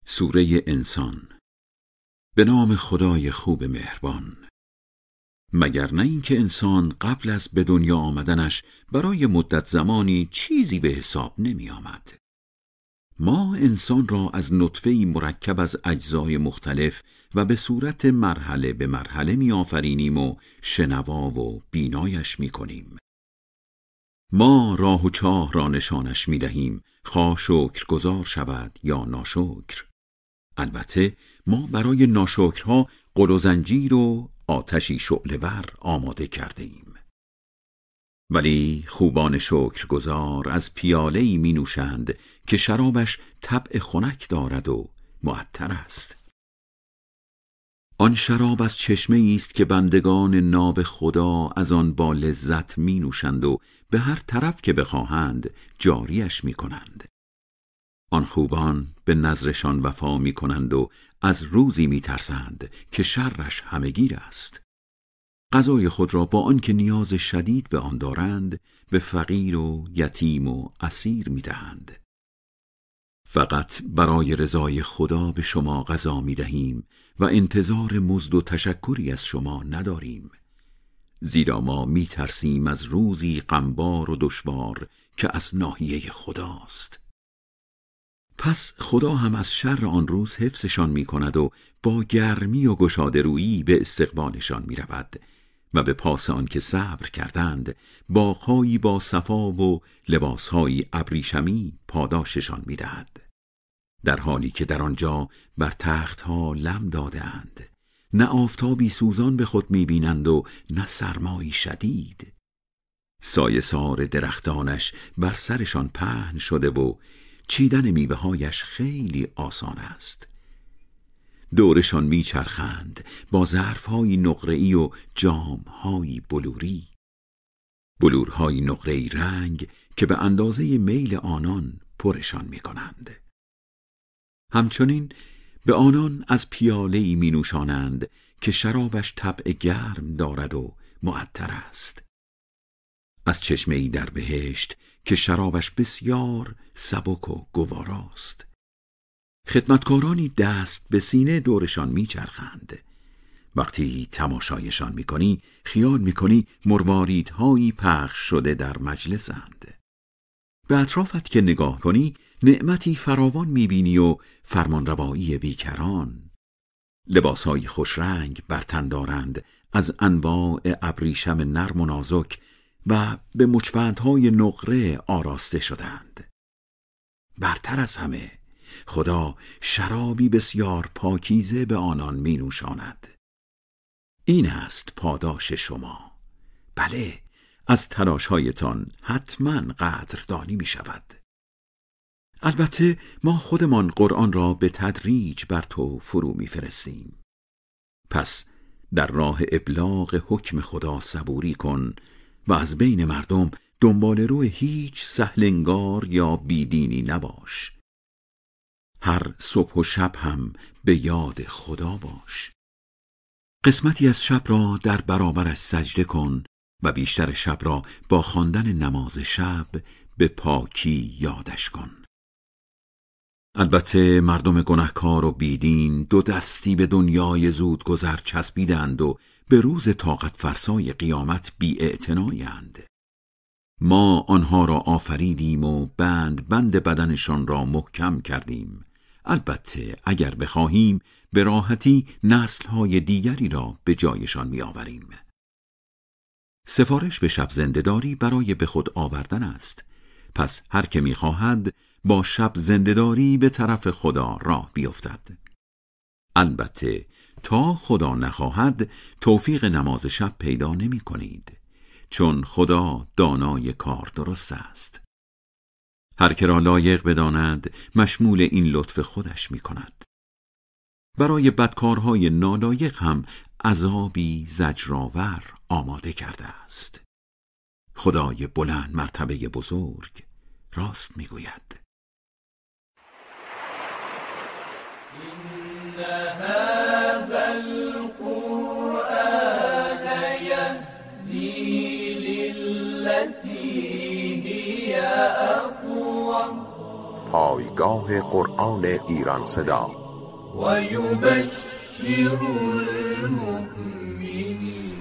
سوره انسان. به نام خدای خوب مهربان. مگر نه اینکه انسان قبل از به دنیا آمدنش برای مدت زمانی چیزی به حساب نمی آمد. ما انسان را از نطفه‌ای مرکب از اجزای مختلف و به صورت مرحله به مرحله می آفرینیم و شنوا و بینایش می کنیم. ما راه و چاه را نشانش می دهیم، خواه شکرگزار شود یا ناشکر. البته ما برای ناشکرها قل و زنجیر و آتشی شعله‌ور آماده کرده ایم. ولی خوبان شکرگزار از پیاله‌ای می نوشند که شرابش طبع خنک دارد و معطر است. آن شراب از چشمه‌ای است که بندگان ناب خدا از آن با لذت می نوشند و به هر طرف که بخواهند جاریش می کنند. آن خوبان به نذرشان وفا می کنند و از روزی می ترسند که شرش همگیر است. غذای خود را با آنکه نیاز شدید به آن دارند به فقیر و یتیم و اسیر می دهند. فقط برای رضای خدا به شما غذا می دهیم و انتظار مزد و تشکری از شما نداریم، زیرا ما می ترسیم از روزی غمبار و دشوار که از ناحیه خداست. پس خدا هم از شر آن روز حفظشان می کند و با گرمی و گشاده رویی به استقبالشان می رود و به پاس آن که صبر کردند باغ‌هایی با صفا و لباس‌هایی ابریشمی پاداششان می دهد، در حالی که در آنجا بر تخت‌ها لم داده‌اند، نه آفتابی سوزان به خود می بینند و نه سرمایی شدید. سایه‌سار درختانش بر سرشان پهن شده و چیدن میوه‌هایش خیلی آسان است. دورشان میچرخند با ظرف‌های نقره‌ای و جام‌های بلوری، بلورهای نقره‌ای رنگ که به اندازه میل آنان پرشان می‌کنند. همچنین به آنان از پیاله‌ای می‌نوشانند که شرابش طبع گرم دارد و معطر است. از چشمه‌ای در بهشت که شرابش بسیار سبک و گواراست. خدمتکارانی دست به سینه دورشان میچرخند. وقتی تماشایشان میکنی خیال میکنی مرواریدهایی پخش شده در مجلسند. به اطرافت که نگاه کنی نعمتی فراوان میبینی و فرمانروایی بیکران. لباسهای خوشرنگ بر تن دارند از انواع ابریشم نرم و نازک و به مچبندهای نقره آراسته شدند. برتر از همه خدا شرابی بسیار پاکیزه به آنان می نوشاند. این است پاداش شما. بله، از تلاش‌هایتان حتما قدردانی می شود. البته ما خودمان قرآن را به تدریج بر تو فرو می فرستیم. پس در راه ابلاغ حکم خدا صبوری کن و از بین مردم دنبال رو هیچ سهلنگار یا بیدینی نباش. هر صبح و شب هم به یاد خدا باش. قسمتی از شب را در برابرش سجده کن و بیشتر شب را با خواندن نماز شب به پاکی یادش کن. البته مردم گناهکار و بیدین دو دستی به دنیای زود گذر چسبیدند و به روز طاقت فرسای قیامت بی‌اعتنایند. ما آنها را آفریدیم و بند بدنشان را محکم کردیم. البته اگر بخواهیم به راحتی نسل‌های دیگری را به جایشان می‌آوریم. سفارش به شب زنده‌داری برای به خود آوردن است. پس هر که می‌خواهد با شب زنده‌داری به طرف خدا راه بیفتد. البته تا خدا نخواهد توفیق نماز شب پیدا نمی کنید، چون خدا دانای کار درست است. هر که را لایق بداند مشمول این لطف خودش می کند. برای بدکارهای نالایق هم عذابی زجرآور آماده کرده است. خدای بلند مرتبه بزرگ راست می گوید. هذا القرآن يهدي للتي هي أقوم. دانشگاه قرآن ایران صدا و یبشر المؤمنین